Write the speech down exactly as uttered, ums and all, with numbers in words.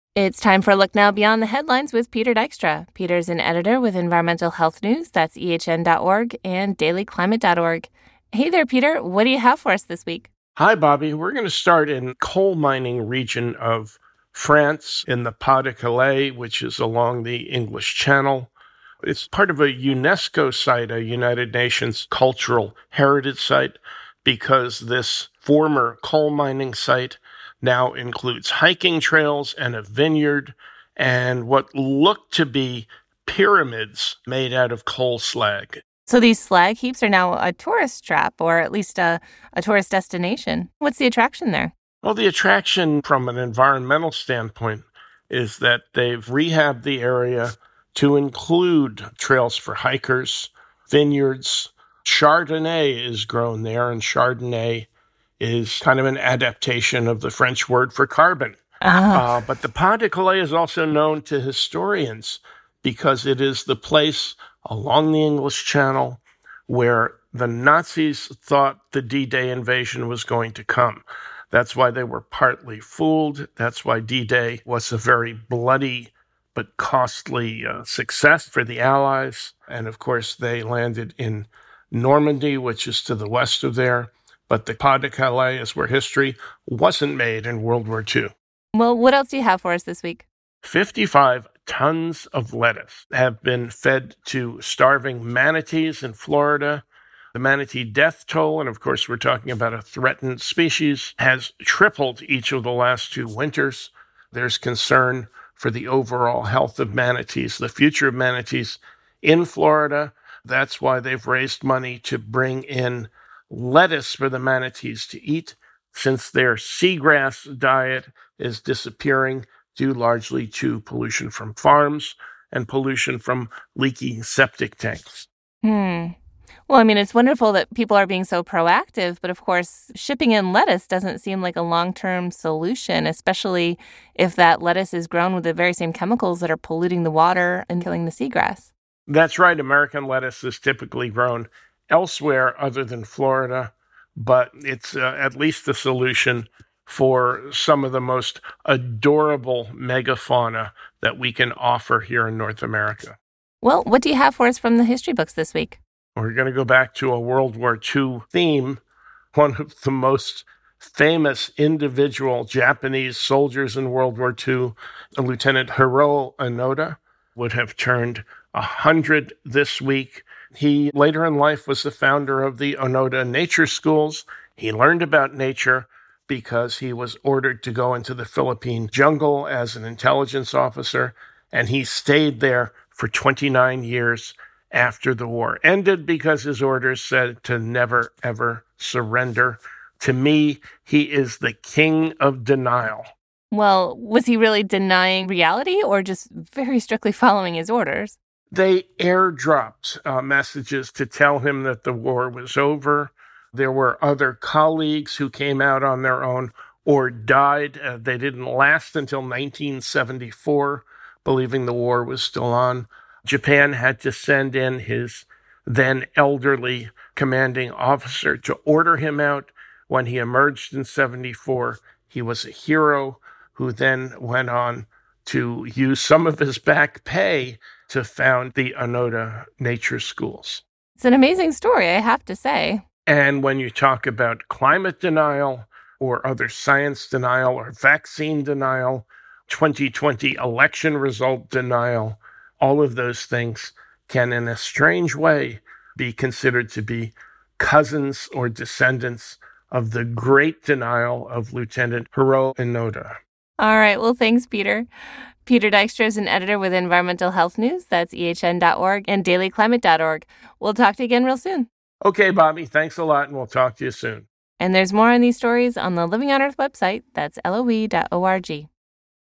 It's time for a look now beyond the headlines with Peter Dykstra. Peter's an editor with Environmental Health News, that's E H N dot org, and daily climate dot org. Hey there, Peter. What do you have for us this week? Hi, Bobby. We're going to start in coal mining region of France in the Pas-de-Calais, which is along the English Channel. It's part of a UNESCO site, a United Nations Cultural Heritage Site, because this former coal mining site now includes hiking trails and a vineyard and what look to be pyramids made out of coal slag. So these slag heaps are now a tourist trap, or at least a, a tourist destination. What's the attraction there? Well, the attraction from an environmental standpoint is that they've rehabbed the area to include trails for hikers, vineyards. Chardonnay is grown there, and Chardonnay is kind of an adaptation of the French word for carbon. Ah. Uh, but the Pas-de-Calais is also known to historians because it is the place along the English Channel where the Nazis thought the D-Day invasion was going to come. That's why they were partly fooled. That's why D-Day was a very bloody but costly uh, success for the Allies. And of course, they landed in Normandy, which is to the west of there. But the Pas-de-Calais is where history wasn't made in World War Two. Well, what else do you have for us this week? fifty-five tons of lettuce have been fed to starving manatees in Florida. The manatee death toll, and of course we're talking about a threatened species, has tripled each of the last two winters. There's concern for the overall health of manatees, the future of manatees in Florida. That's why they've raised money to bring in lettuce for the manatees to eat, since their seagrass diet is disappearing due largely to pollution from farms and pollution from leaky septic tanks. Hmm. Well, I mean, it's wonderful that people are being so proactive, but of course, shipping in lettuce doesn't seem like a long-term solution, especially if that lettuce is grown with the very same chemicals that are polluting the water and killing the seagrass. That's right. American lettuce is typically grown elsewhere other than Florida, but it's uh, at least the solution for some of the most adorable megafauna that we can offer here in North America. Well, what do you have for us from the history books this week? We're going to go back to a World War Two theme. One of the most famous individual Japanese soldiers in World War Two, Lieutenant Hiro Onoda, would have turned one hundred this week. He later in life was the founder of the Onoda Nature Schools. He learned about nature because he was ordered to go into the Philippine jungle as an intelligence officer, and he stayed there for twenty-nine years after the war ended because his orders said to never, ever surrender. To me, he is the king of denial. Well, was he really denying reality or just very strictly following his orders? They airdropped uh, messages to tell him that the war was over. There were other colleagues who came out on their own or died. Uh, they didn't last until nineteen seventy-four, believing the war was still on. Japan had to send in his then elderly commanding officer to order him out. When he emerged in seventy-four, he was a hero who then went on to use some of his back pay to found the Onoda Nature Schools. It's an amazing story, I have to say. And when you talk about climate denial or other science denial or vaccine denial, twenty twenty election result denial, all of those things can, in a strange way, be considered to be cousins or descendants of the great denial of Lieutenant Hiro Onoda. All right. Well, thanks, Peter. Peter Dykstra is an editor with Environmental Health News. That's E H N dot org and daily climate dot org. We'll talk to you again real soon. Okay, Bobby. Thanks a lot, and we'll talk to you soon. And there's more on these stories on the Living on Earth website. That's L O E dot org.